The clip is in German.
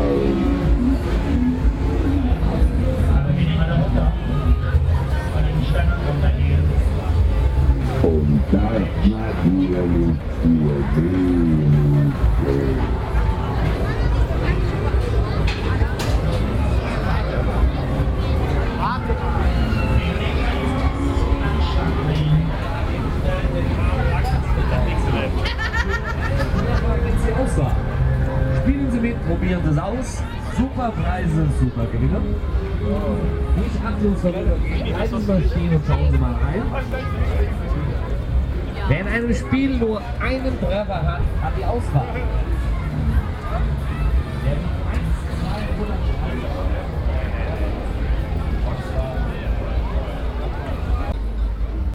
Und das natürlich für wenig Geld. Spielen Sie mit, probieren Sie es aus. Super Preise, super Gewinne. Nicht achtungsverwirrt, bleiben Sie mal stehen und schauen Sie mal rein. Wer in einem Spiel nur einen Treffer hat, hat die Auswahl.